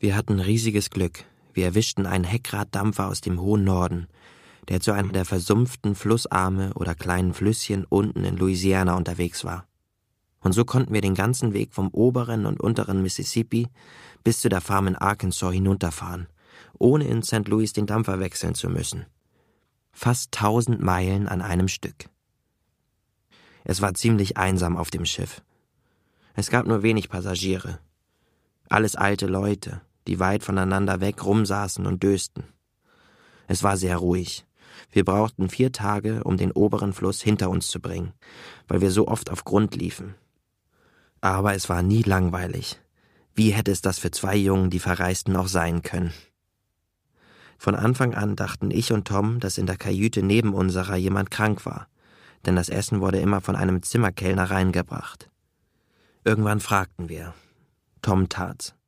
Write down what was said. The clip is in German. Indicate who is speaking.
Speaker 1: Wir hatten riesiges Glück. Wir erwischten einen Heckraddampfer aus dem hohen Norden, der zu einem der versumpften Flussarme oder kleinen Flüsschen unten in Louisiana unterwegs war. Und so konnten wir den ganzen Weg vom oberen und unteren Mississippi bis zu der Farm in Arkansas hinunterfahren, ohne in St. Louis den Dampfer wechseln zu müssen. Fast 1000 Meilen an einem Stück. Es war ziemlich einsam auf dem Schiff. Es gab nur wenig Passagiere. Alles alte Leute, die weit voneinander weg rumsaßen und dösten. Es war sehr ruhig. Wir brauchten 4 Tage, um den oberen Fluss hinter uns zu bringen, weil wir so oft auf Grund liefen. Aber es war nie langweilig. Wie hätte es das für 2 Jungen, die Verreisten, auch sein können? Von Anfang an dachten ich und Tom, dass in der Kajüte neben unserer jemand krank war, denn das Essen wurde immer von einem Zimmerkellner reingebracht. Irgendwann fragten wir. Tom tat's.